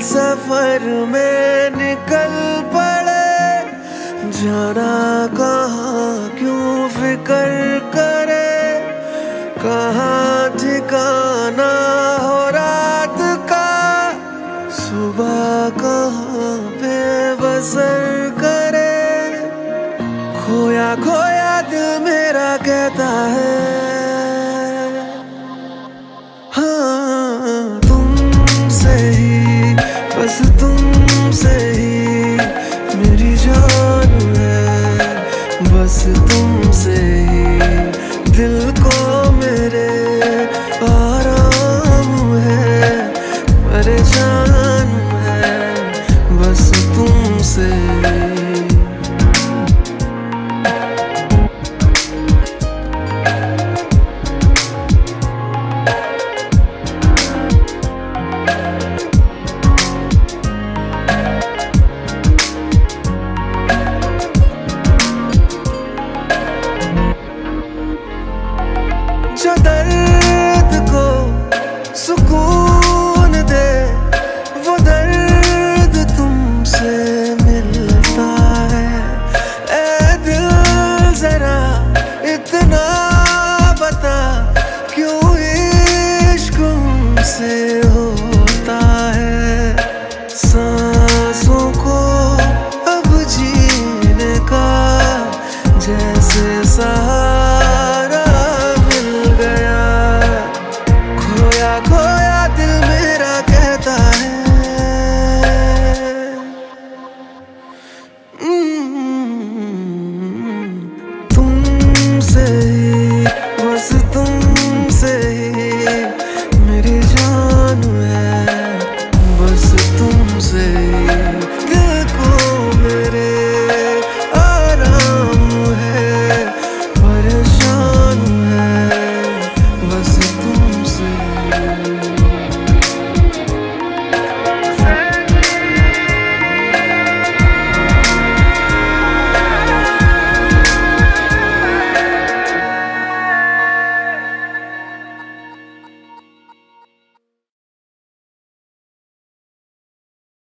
सफर में निकल पड़े, जाना कहाँ क्यों फिक्र करे, कहाँ ठिकाना हो रात का, सुबह कहाँ पे बसर करे। खोया खोया दिल मेरा कहता है, हाँ तुमसे ही, बस तुमसे ही मेरी जान है, बस तुमसे ही दिल को